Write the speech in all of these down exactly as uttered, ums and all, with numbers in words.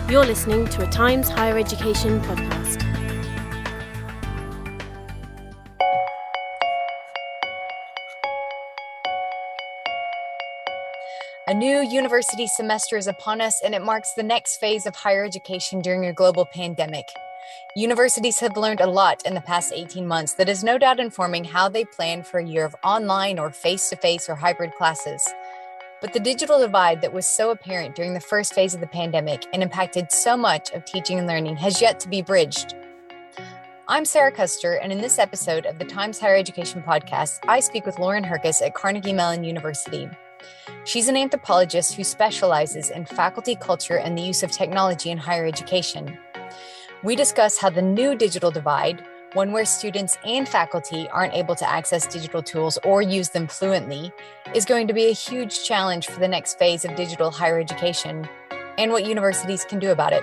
You're listening to a Times Higher Education podcast. A new university semester is upon us, and it marks the next phase of higher education during a global pandemic. Universities have learned a lot in the past eighteen months that is no doubt informing how they plan for a year of online or face-to-face or hybrid classes. But the digital divide that was so apparent during the first phase of the pandemic and impacted so much of teaching and learning has yet to be bridged. I'm Sarah Custer, and in this episode of the Times Higher Education podcast, I speak with Lauren Herkus at Carnegie Mellon University. She's an anthropologist who specializes in faculty culture and the use of technology in higher education. We discuss how the new digital divide, one where students and faculty aren't able to access digital tools or use them fluently, is going to be a huge challenge for the next phase of digital higher education, and what universities can do about it.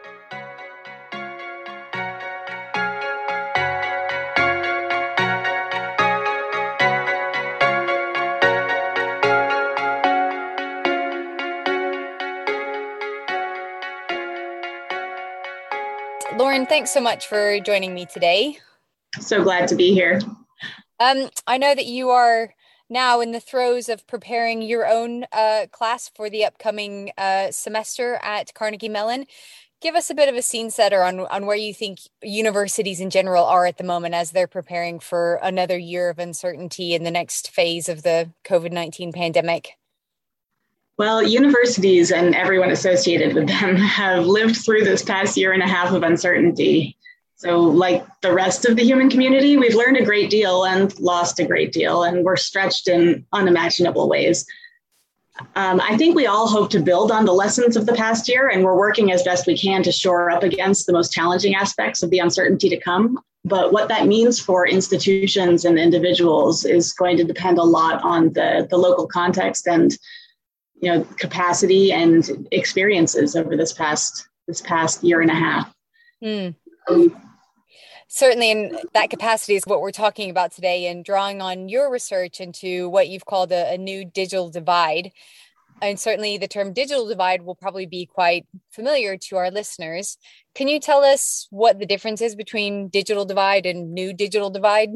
Lauren, thanks so much for joining me today. So glad to be here. Um, I know that you are now in the throes of preparing your own uh, class for the upcoming uh, semester at Carnegie Mellon. Give us a bit of a scene setter on, on where you think universities in general are at the moment as they're preparing for another year of uncertainty in the next phase of the COVID nineteen pandemic. Well, universities and everyone associated with them have lived through this past year and a half of uncertainty. So like the rest of the human community, we've learned a great deal and lost a great deal, and we're stretched in unimaginable ways. Um, I think we all hope to build on the lessons of the past year, and we're working as best we can to shore up against the most challenging aspects of the uncertainty to come. But what that means for institutions and individuals is going to depend a lot on the, the local context and you know, capacity and experiences over this past this past year and a half. Mm. Um, Certainly, and that capacity is what we're talking about today, and drawing on your research into what you've called a, a new digital divide. And certainly the term digital divide will probably be quite familiar to our listeners. Can you tell us what the difference is between digital divide and new digital divide?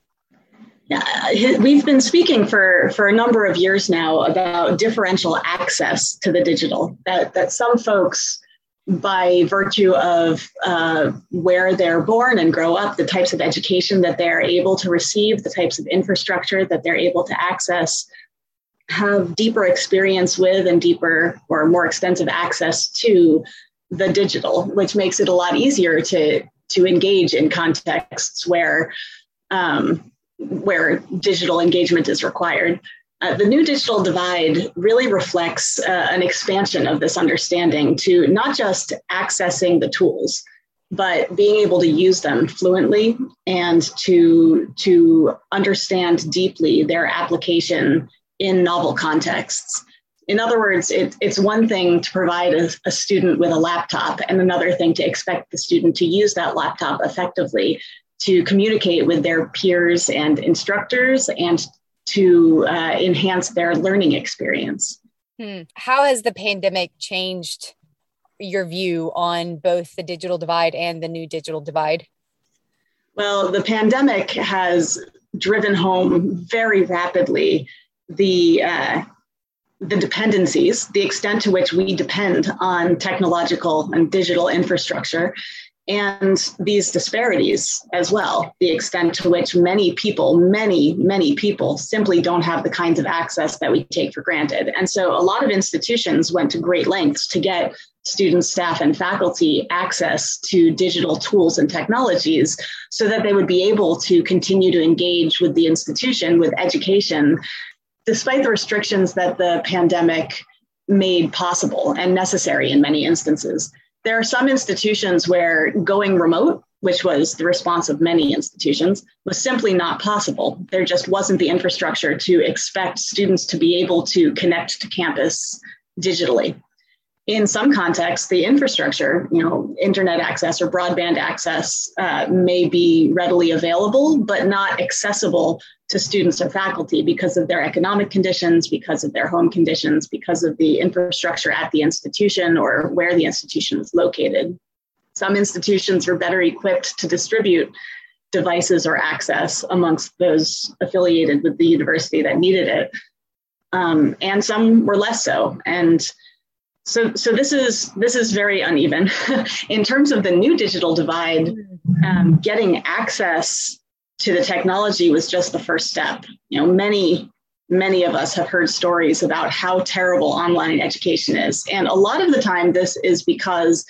Yeah, we've been speaking for, for a number of years now about differential access to the digital, that, that some folks, by virtue of uh, where they're born and grow up, the types of education that they're able to receive, the types of infrastructure that they're able to access, have deeper experience with and deeper or more extensive access to the digital, which makes it a lot easier to, to engage in contexts where um, where digital engagement is required. Uh, the new digital divide really reflects uh, an expansion of this understanding to not just accessing the tools, but being able to use them fluently and to, to understand deeply their application in novel contexts. In other words, it, it's one thing to provide a, a student with a laptop and another thing to expect the student to use that laptop effectively to communicate with their peers and instructors and to uh, enhance their learning experience. Hmm. How has the pandemic changed your view on both the digital divide and the new digital divide? Well, the pandemic has driven home very rapidly the uh, the dependencies, the extent to which we depend on technological and digital infrastructure, and these disparities as well, the extent to which many people, many, many people simply don't have the kinds of access that we take for granted. And so a lot of institutions went to great lengths to get students, staff, and faculty access to digital tools and technologies so that they would be able to continue to engage with the institution, with education, despite the restrictions that the pandemic made possible and necessary in many instances. There are some institutions where going remote, which was the response of many institutions, was simply not possible. There just wasn't the infrastructure to expect students to be able to connect to campus digitally. in some contexts, the infrastructure, you know, internet access or broadband access uh, may be readily available, but not accessible to students or faculty because of their economic conditions, because of their home conditions, because of the infrastructure at the institution or where the institution is located. Some institutions are better equipped to distribute devices or access amongst those affiliated with the university that needed it. Um, and some were less so. And So, so this is this is very uneven. In terms of the new digital divide, um, getting access to the technology was just the first step. You know, many, many of us have heard stories about how terrible online education is. And a lot of the time, this is because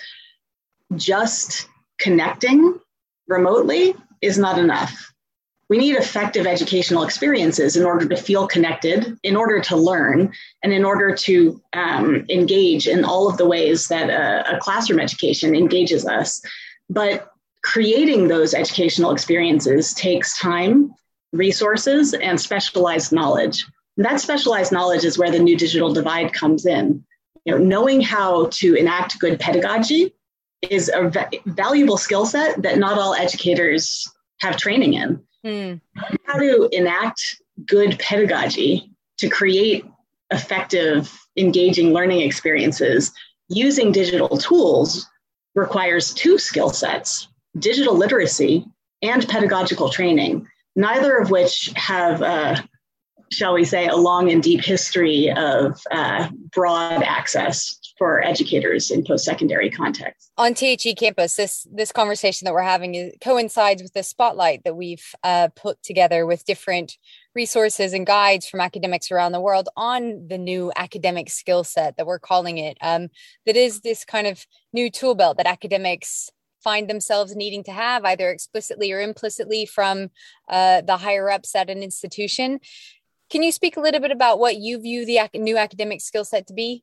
just connecting remotely is not enough. We need effective educational experiences in order to feel connected, in order to learn, and in order to um, engage in all of the ways that a, a classroom education engages us. But creating those educational experiences takes time, resources, and specialized knowledge. And that specialized knowledge is where the new digital divide comes in. You know, knowing how to enact good pedagogy is a v- valuable skill set that not all educators have training in. Mm. How to enact good pedagogy to create effective, engaging learning experiences using digital tools requires two skill sets: digital literacy and pedagogical training, neither of which have, uh, shall we say, a long and deep history of uh, broad access for educators in post-secondary contexts. On T H E campus, this this conversation that we're having is, coincides with the spotlight that we've uh, put together with different resources and guides from academics around the world on the new academic skill set that we're calling it. Um, that is this kind of new tool belt that academics find themselves needing to have, either explicitly or implicitly, from uh, the higher ups at an institution. Can you speak a little bit about what you view the ac- new academic skill set to be?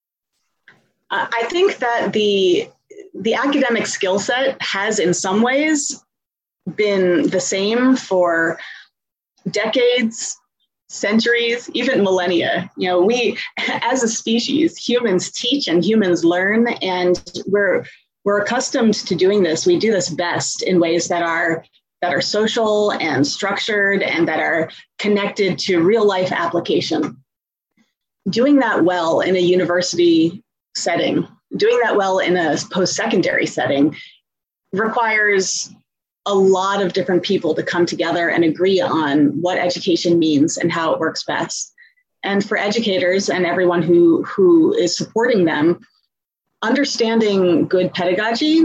Uh, I think that the the academic skill set has in some ways been the same for decades, centuries, even millennia. You know, we, as a species, humans teach and humans learn, and we're we're accustomed to doing this. We do this best in ways that are that are social and structured and that are connected to real life application. Doing that well in a university setting, doing that well in a post-secondary setting requires a lot of different people to come together and agree on what education means and how it works best. And for educators and everyone who, who is supporting them, understanding good pedagogy,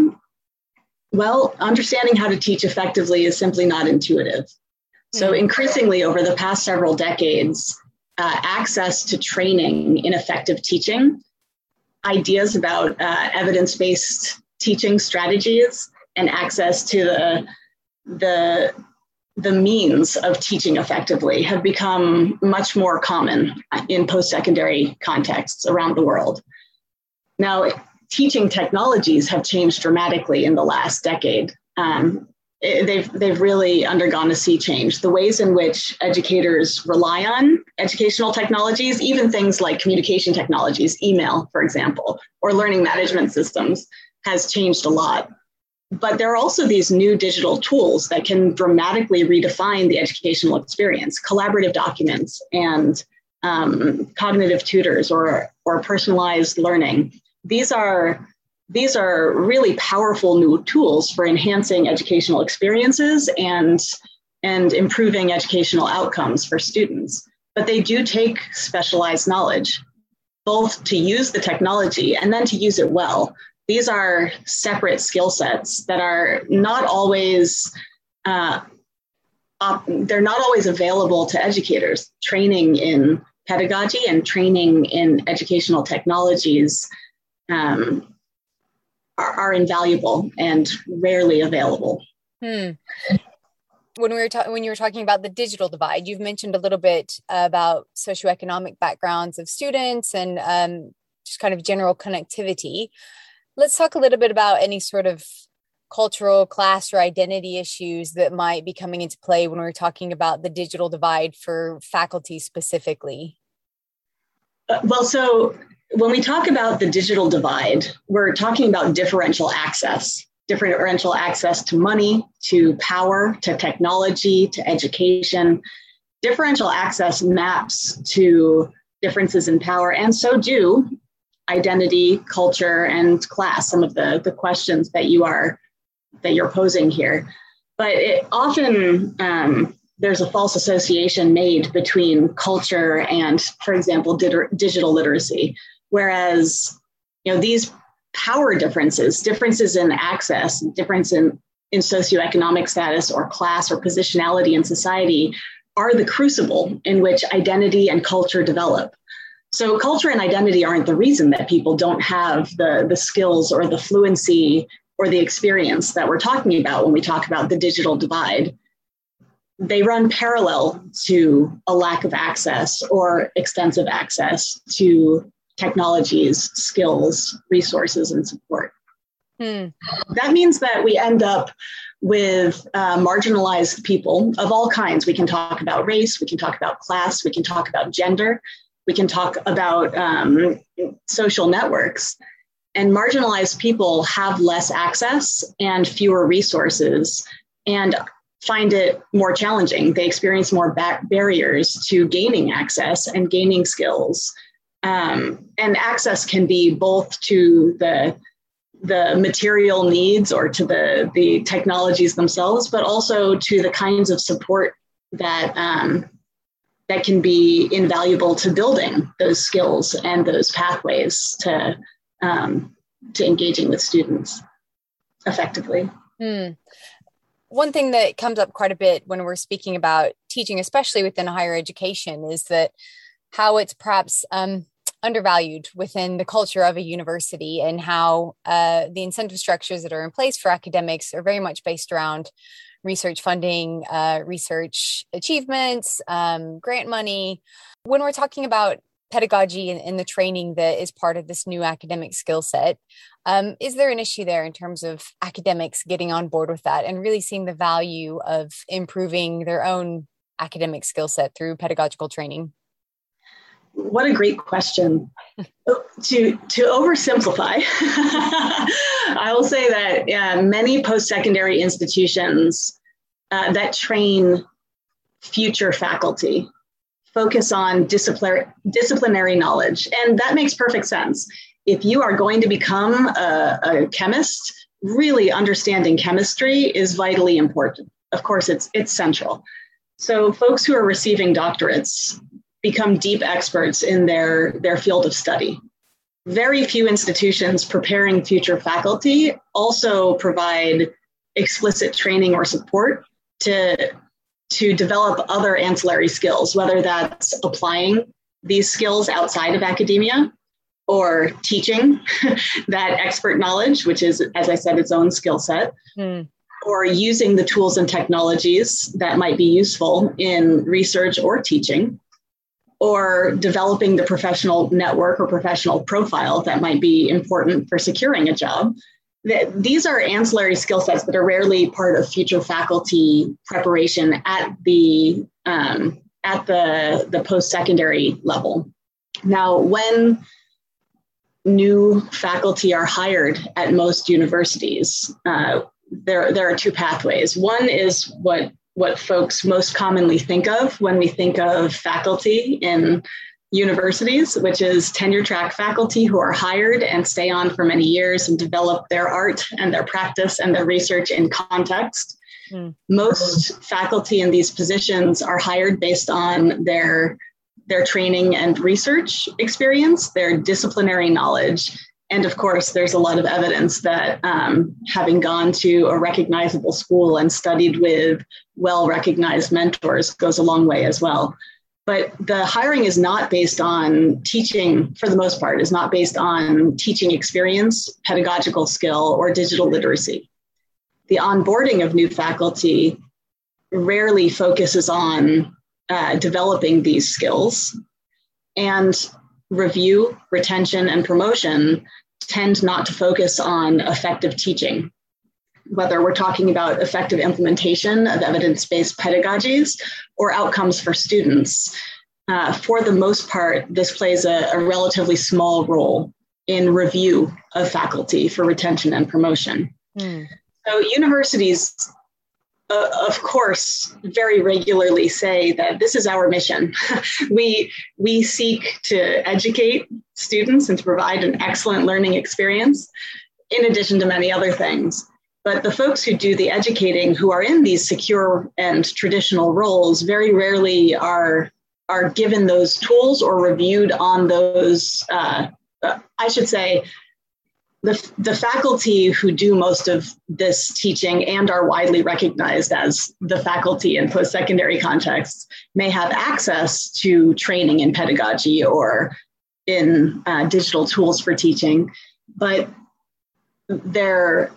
well, understanding how to teach effectively is simply not intuitive. So increasingly over the past several decades, uh, access to training in effective teaching, ideas about uh, evidence-based teaching strategies, and access to the, the, the means of teaching effectively have become much more common in post-secondary contexts around the world. Now, teaching technologies have changed dramatically in the last decade. Um, they've, they've really undergone a sea change. The ways in which educators rely on educational technologies, even things like communication technologies, email, for example, or learning management systems, has changed a lot. But there are also these new digital tools that can dramatically redefine the educational experience: collaborative documents and um, cognitive tutors or, or personalized learning. These are These are really powerful new tools for enhancing educational experiences and, and improving educational outcomes for students. But they do take specialized knowledge, both to use the technology and then to use it well. These are separate skill sets that are not always, uh, op- they're not always available to educators. Training in pedagogy and training in educational technologies um, Are, are invaluable and rarely available. Hmm. When we were ta- when you were talking about the digital divide, you've mentioned a little bit about socioeconomic backgrounds of students and um, just kind of general connectivity. Let's talk a little bit about any sort of cultural, class, or identity issues that might be coming into play when we're talking about the digital divide for faculty specifically. Uh, well, so when we talk about the digital divide, we're talking about differential access, differential access to money, to power, to technology, to education. Differential access maps to differences in power, and so do identity, culture, and class, some of the, the questions that you are that you're posing here. But it often um, there's a false association made between culture and, for example, di- digital literacy. Whereas, you know, these power differences, differences in access, difference in, in socioeconomic status or class or positionality in society are the crucible in which identity and culture develop. So culture and identity aren't the reason that people don't have the, the skills or the fluency or the experience that we're talking about when we talk about the digital divide. They run parallel to a lack of access or extensive access to technologies, skills, resources, and support. Hmm. That means that we end up with uh, marginalized people of all kinds. We can talk about race, we can talk about class, we can talk about gender, we can talk about um, social networks. And marginalized people have less access and fewer resources and find it more challenging. They experience more back barriers to gaining access and gaining skills. Um, and access can be both to the the material needs or to the, the technologies themselves, but also to the kinds of support that um, that can be invaluable to building those skills and those pathways to um, to engaging with students effectively. Hmm. One thing that comes up quite a bit when we're speaking about teaching, especially within higher education, is that how it's perhaps um, undervalued within the culture of a university, and how uh, the incentive structures that are in place for academics are very much based around research funding, uh, research achievements, um, grant money. When we're talking about pedagogy and, and the training that is part of this new academic skill set, um, is there an issue there in terms of academics getting on board with that and really seeing the value of improving their own academic skill set through pedagogical training? What a great question. to to oversimplify, I will say that uh, many post-secondary institutions uh, that train future faculty focus on disciplinary, disciplinary knowledge. And that makes perfect sense. If you are going to become a, a chemist, really understanding chemistry is vitally important. Of course, it's it's central. So folks who are receiving doctorates become deep experts in their, their field of study. Very few institutions preparing future faculty also provide explicit training or support to, to develop other ancillary skills, whether that's applying these skills outside of academia or teaching that expert knowledge, which is, as I said, its own skill set, mm. or using the tools and technologies that might be useful in research or teaching, or developing the professional network or professional profile that might be important for securing a job. These are ancillary skill sets that are rarely part of future faculty preparation at the um, at the, the post-secondary level. Now, when new faculty are hired at most universities, uh, there, there are two pathways. One is what what folks most commonly think of when we think of faculty in universities, which is tenure track faculty who are hired and stay on for many years and develop their art and their practice and their research in context. Mm. Most faculty in these positions are hired based on their, their training and research experience, their disciplinary knowledge. And of course, there's a lot of evidence that um, having gone to a recognizable school and studied with well-recognized mentors goes a long way as well. But the hiring is not based on teaching, for the most part, is not based on teaching experience, pedagogical skill, or digital literacy. The onboarding of new faculty rarely focuses on uh, developing these skills, and review, retention, and promotion tend not to focus on effective teaching. Whether we're talking about effective implementation of evidence-based pedagogies or outcomes for students, uh, for the most part, this plays a, a relatively small role in review of faculty for retention and promotion. Mm. So universities, uh, of course, very regularly say that this is our mission. we we seek to educate students and to provide an excellent learning experience, in addition to many other things. But the folks who do the educating, who are in these secure and traditional roles, very rarely are, are given those tools or reviewed on those, uh, uh, I should say, the, the faculty who do most of this teaching and are widely recognized as the faculty in post-secondary contexts may have access to training in pedagogy or in uh, digital tools for teaching, but their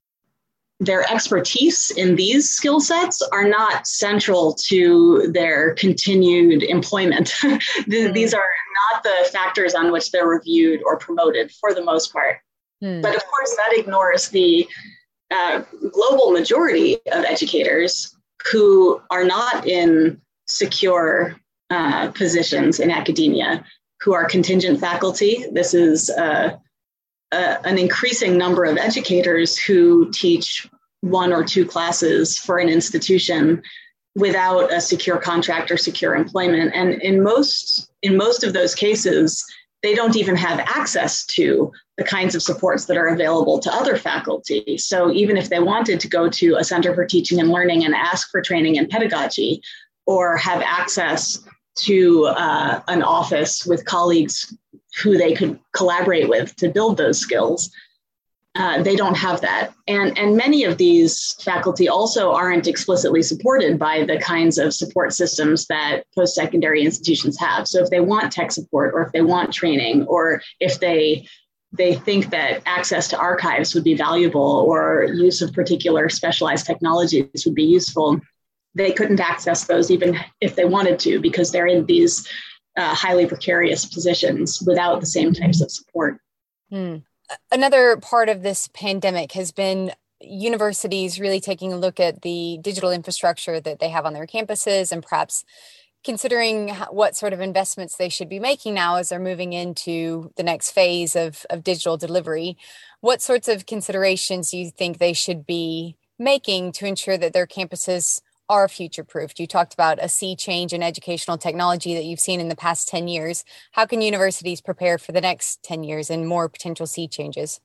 Their expertise in these skill sets are not central to their continued employment. mm. These are not the factors on which they're reviewed or promoted for the most part. Mm. But of course, that ignores the uh, global majority of educators who are not in secure uh, positions in academia, who are contingent faculty. This is uh, Uh, an increasing number of educators who teach one or two classes for an institution without a secure contract or secure employment. And in most, in most of those cases, they don't even have access to the kinds of supports that are available to other faculty. So even if they wanted to go to a Center for Teaching and Learning and ask for training in pedagogy, or have access to uh, an office with colleagues who they could collaborate with to build those skills, uh, they don't have that. And, and many of these faculty also aren't explicitly supported by the kinds of support systems that post-secondary institutions have. So if they want tech support, or if they want training, or if they they think that access to archives would be valuable, or use of particular specialized technologies would be useful, they couldn't access those even if they wanted to, because they're in these uh, highly precarious positions without the same types of support. Hmm. Another part of this pandemic has been universities really taking a look at the digital infrastructure that they have on their campuses, and perhaps considering what sort of investments they should be making now as they're moving into the next phase of, of digital delivery. What sorts of considerations do you think they should be making to ensure that their campuses are future-proofed? You talked about a sea change in educational technology that you've seen in the past ten years. How can universities prepare for the next ten years and more potential sea changes?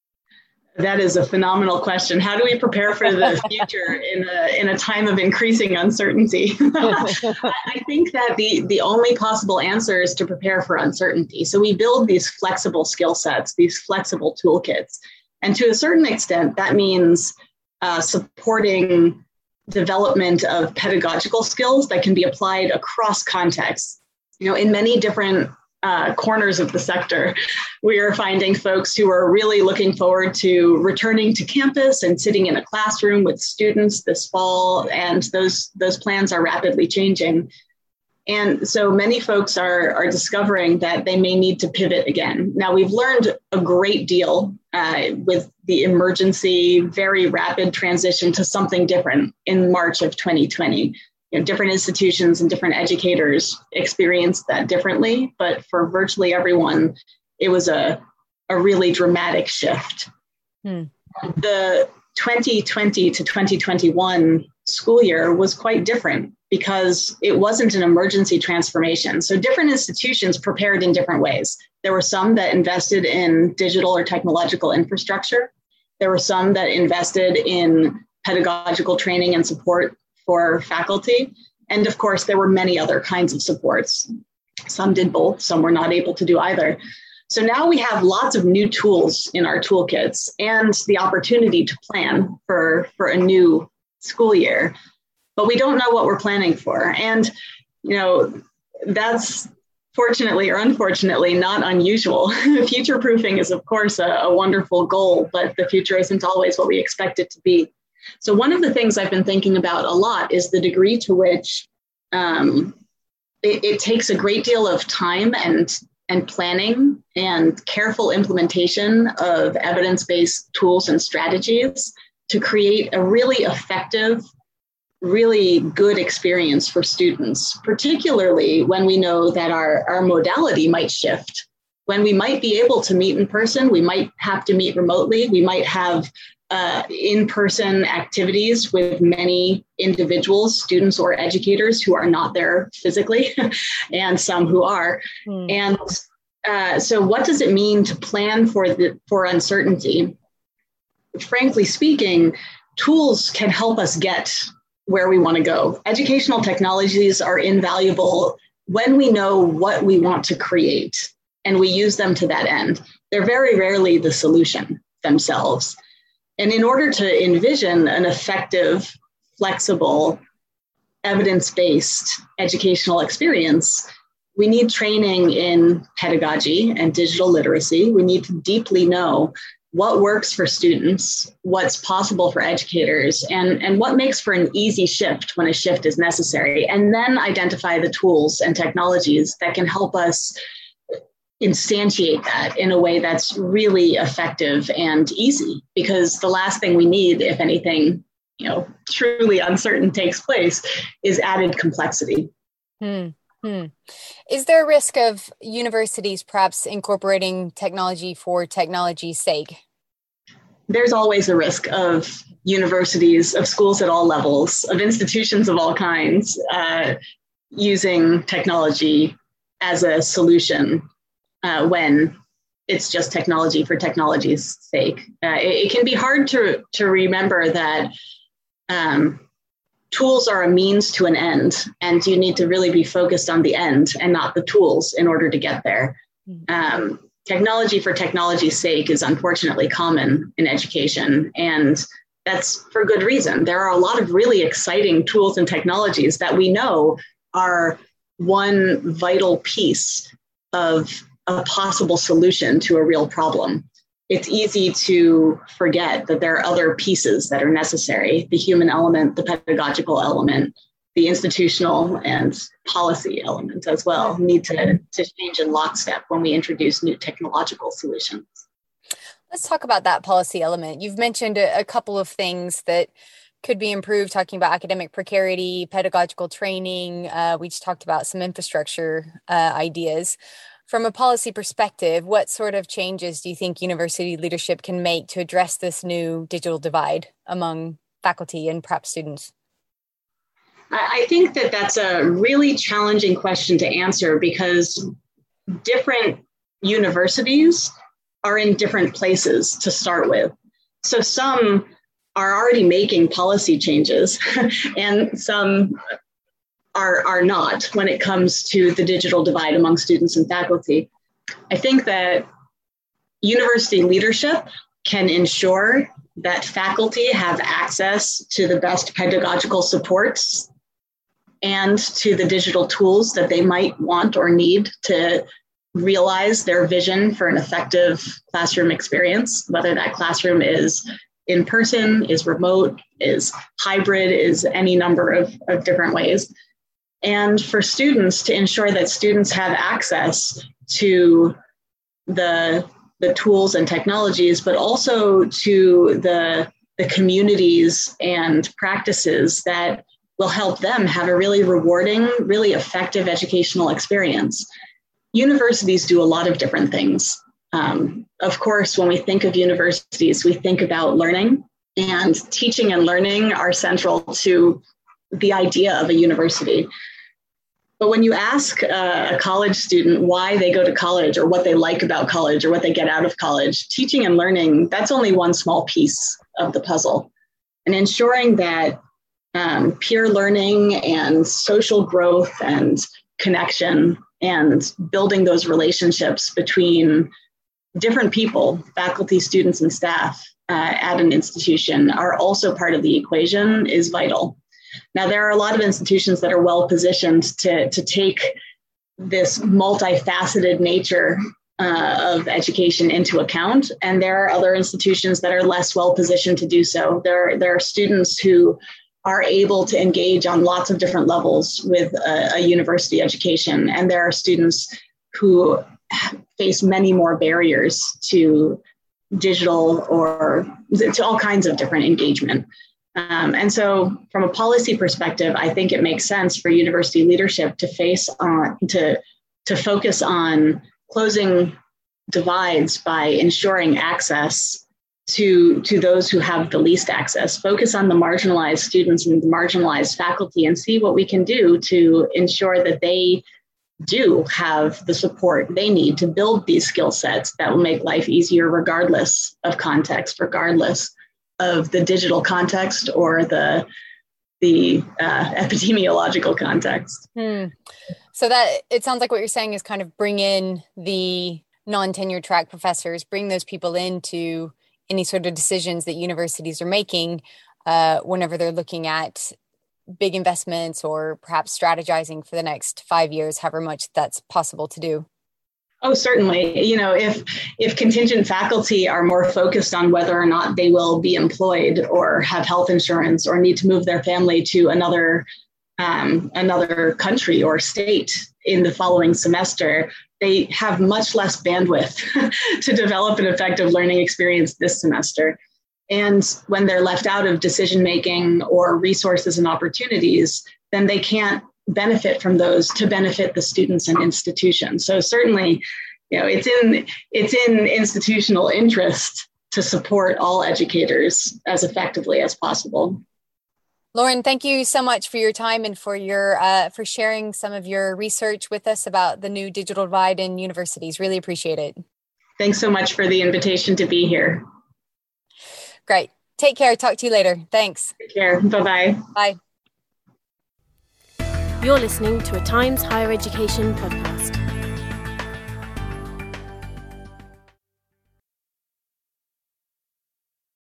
That is a phenomenal question. How do we prepare for the future in a, in a time of increasing uncertainty? I think that the, the only possible answer is to prepare for uncertainty. So we build these flexible skill sets, these flexible toolkits. And to a certain extent, that means uh, supporting development of pedagogical skills that can be applied across contexts. You know, in many different uh, corners of the sector, we are finding folks who are really looking forward to returning to campus and sitting in a classroom with students this fall, and those those plans are rapidly changing. And so many folks are, are discovering that they may need to pivot again. Now, we've learned a great deal uh, with the emergency, very rapid transition to something different in March of twenty twenty. You know, different institutions and different educators experienced that differently, but for virtually everyone, it was a, a really dramatic shift. Hmm. The twenty twenty to twenty twenty-one school year was quite different because it wasn't an emergency transformation. So different institutions prepared in different ways. There were some that invested in digital or technological infrastructure. There were some that invested in pedagogical training and support for faculty. And of course, there were many other kinds of supports. Some did both, some were not able to do either. So now we have lots of new tools in our toolkits and the opportunity to plan for, for a new school year, but we don't know what we're planning for. And, you know, that's fortunately or unfortunately not unusual. Future-proofing is, of course, a, a wonderful goal, but the future isn't always what we expect it to be. So one of the things I've been thinking about a lot is the degree to which um, it, it takes a great deal of time and and planning and careful implementation of evidence-based tools and strategies to create a really effective really good experience for students, particularly when we know that our, our modality might shift. When we might be able to meet in person, we might have to meet remotely. We might have uh, in-person activities with many individuals, students or educators who are not there physically, and some who are. Mm. And uh, so what does it mean to plan for the for uncertainty? Frankly speaking, tools can help us get where we want to go. Educational technologies are invaluable when we know what we want to create and we use them to that end. They're very rarely the solution themselves. And in order to envision an effective, flexible, evidence-based educational experience, we need training in pedagogy and digital literacy. We need to deeply know what works for students, what's possible for educators, and, and what makes for an easy shift when a shift is necessary, and then identify the tools and technologies that can help us instantiate that in a way that's really effective and easy. Because the last thing we need, if anything, you know, truly uncertain takes place, is added complexity. Hmm. Hmm. Is there a risk of universities perhaps incorporating technology for technology's sake? There's always a risk of universities, of schools at all levels, of institutions of all kinds, uh, using technology as a solution uh, when it's just technology for technology's sake. Uh, it, it can be hard to, to remember that um, tools are a means to an end, and you need to really be focused on the end and not the tools in order to get there. Um, technology for technology's sake is unfortunately common in education, and that's for good reason. There are a lot of really exciting tools and technologies that we know are one vital piece of a possible solution to a real problem. It's easy to forget that there are other pieces that are necessary: the human element, the pedagogical element, the institutional and policy element as well need to, to change in lockstep when we introduce new technological solutions. Let's talk about that policy element. You've mentioned a, a couple of things that could be improved, talking about academic precarity, pedagogical training. Uh, we just talked about some infrastructure uh, ideas. From a policy perspective, what sort of changes do you think university leadership can make to address this new digital divide among faculty and perhaps students? I think that that's a really challenging question to answer, because different universities are in different places to start with. So some are already making policy changes and some are, are not when it comes to the digital divide among students and faculty. I think that university leadership can ensure that faculty have access to the best pedagogical supports and to the digital tools that they might want or need to realize their vision for an effective classroom experience, whether that classroom is in person, is remote, is hybrid, is any number of, of different ways. And for students, to ensure that students have access to the, the tools and technologies, but also to the, the communities and practices that will help them have a really rewarding, really effective educational experience. Universities do a lot of different things. Um, of course, when we think of universities, we think about learning, and teaching and learning are central to the idea of a university. But when you ask a, a college student why they go to college, or what they like about college, or what they get out of college, teaching and learning, that's only one small piece of the puzzle. And ensuring that um, peer learning and social growth and connection and building those relationships between different people, faculty, students, and staff uh, at an institution are also part of the equation is vital. Now, there are a lot of institutions that are well positioned to, to take this multifaceted nature uh, of education into account, and there are other institutions that are less well positioned to do so. There, there are students who are able to engage on lots of different levels with a, a university education, and there are students who face many more barriers to digital or to all kinds of different engagement. Um, and so from a policy perspective, I think it makes sense for university leadership to face on, to, to focus on closing divides by ensuring access to, to those who have the least access, focus on the marginalized students and the marginalized faculty and see what we can do to ensure that they do have the support they need to build these skill sets that will make life easier regardless of context, regardless of the digital context or the, the uh, epidemiological context. Hmm. So that it sounds like what you're saying is kind of bring in the non-tenure track professors, bring those people into any sort of decisions that universities are making uh, whenever they're looking at big investments or perhaps strategizing for the next five years, however much that's possible to do. Oh, certainly. You know, if if contingent faculty are more focused on whether or not they will be employed or have health insurance or need to move their family to another um, another country or state in the following semester, they have much less bandwidth to develop an effective learning experience this semester. And when they're left out of decision-making or resources and opportunities, then they can't benefit from those to benefit the students and institutions. So certainly, you know, it's in it's in institutional interest to support all educators as effectively as possible. Lauren, thank you so much for your time and for your uh, for sharing some of your research with us about the new digital divide in universities. Really appreciate it. Thanks so much for the invitation to be here. Great. Take care. Talk to you later. Thanks. Take care. Bye-bye. Bye. You're listening to a Times Higher Education podcast.